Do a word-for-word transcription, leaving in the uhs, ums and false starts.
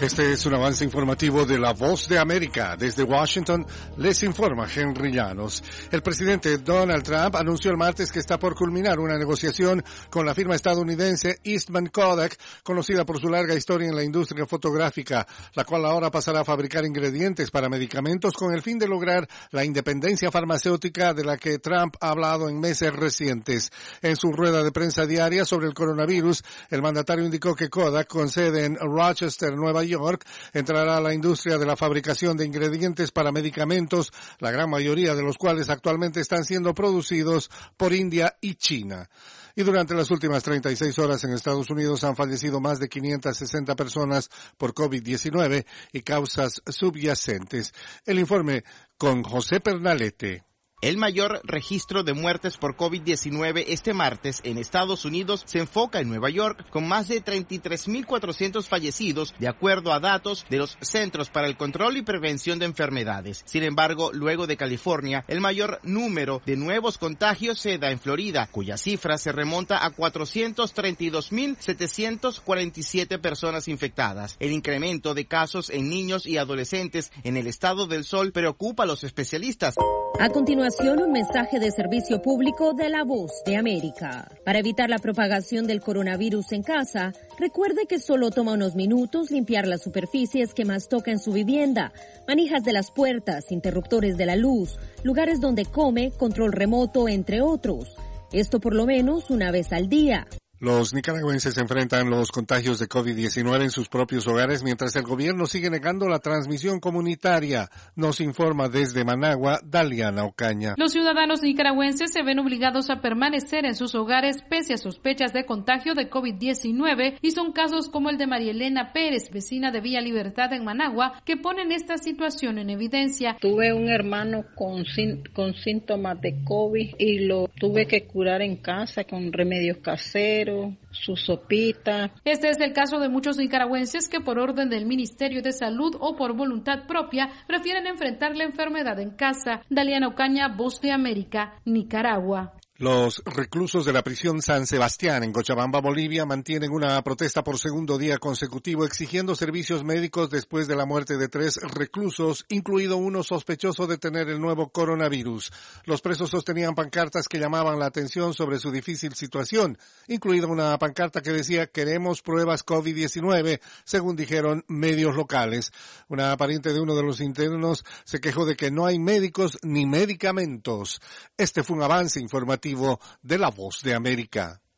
Este es un avance informativo de La Voz de América. Desde Washington les informa Henry Llanos. El presidente Donald Trump anunció el martes que está por culminar una negociación con la firma estadounidense Eastman Kodak, conocida por su larga historia en la industria fotográfica, la cual ahora pasará a fabricar ingredientes para medicamentos con el fin de lograr la independencia farmacéutica de la que Trump ha hablado en meses recientes. En su rueda de prensa diaria sobre el coronavirus, el mandatario indicó que Kodak, con sede en Rochester, Nueva York, York, entrará a la industria de la fabricación de ingredientes para medicamentos, la gran mayoría de los cuales actualmente están siendo producidos por India y China. Y durante las últimas treinta y seis horas en Estados Unidos han fallecido más de quinientas sesenta personas por COVID diecinueve y causas subyacentes. El informe con José Pernalete. El mayor registro de muertes por COVID diecinueve este martes en Estados Unidos se enfoca en Nueva York, con más de treinta y tres mil cuatrocientos fallecidos, de acuerdo a datos de los Centros para el Control y Prevención de Enfermedades. Sin embargo, luego de California, el mayor número de nuevos contagios se da en Florida, cuya cifra se remonta a cuatrocientos treinta y dos mil setecientos cuarenta y siete personas infectadas. El incremento de casos en niños y adolescentes en el estado del Sol preocupa a los especialistas. A continuación, un mensaje de servicio público de La Voz de América. Para evitar la propagación del coronavirus en casa, recuerde que solo toma unos minutos limpiar las superficies que más toca en su vivienda, manijas de las puertas, interruptores de la luz, lugares donde come, control remoto, entre otros. Esto por lo menos una vez al día. Los nicaragüenses enfrentan los contagios de COVID diecinueve en sus propios hogares mientras el gobierno sigue negando la transmisión comunitaria. Nos informa desde Managua, Daliana Ocaña. Los ciudadanos nicaragüenses se ven obligados a permanecer en sus hogares pese a sospechas de contagio de COVID diecinueve y son casos como el de María Elena Pérez, vecina de Villa Libertad en Managua, que ponen esta situación en evidencia. Tuve un hermano con, con síntomas de COVID y lo tuve que curar en casa con remedios caseros, su sopita. Este es el caso de muchos nicaragüenses que por orden del Ministerio de Salud o por voluntad propia prefieren enfrentar la enfermedad en casa. Daliana Ocaña, Voz de América, Nicaragua. Los reclusos de la prisión San Sebastián en Cochabamba, Bolivia, mantienen una protesta por segundo día consecutivo exigiendo servicios médicos después de la muerte de tres reclusos, incluido uno sospechoso de tener el nuevo coronavirus. Los presos sostenían pancartas que llamaban la atención sobre su difícil situación, incluida una pancarta que decía "Queremos pruebas COVID diecinueve", según dijeron medios locales. Una pariente de uno de los internos se quejó de que no hay médicos ni medicamentos. Este fue un avance informativo de La Voz de América.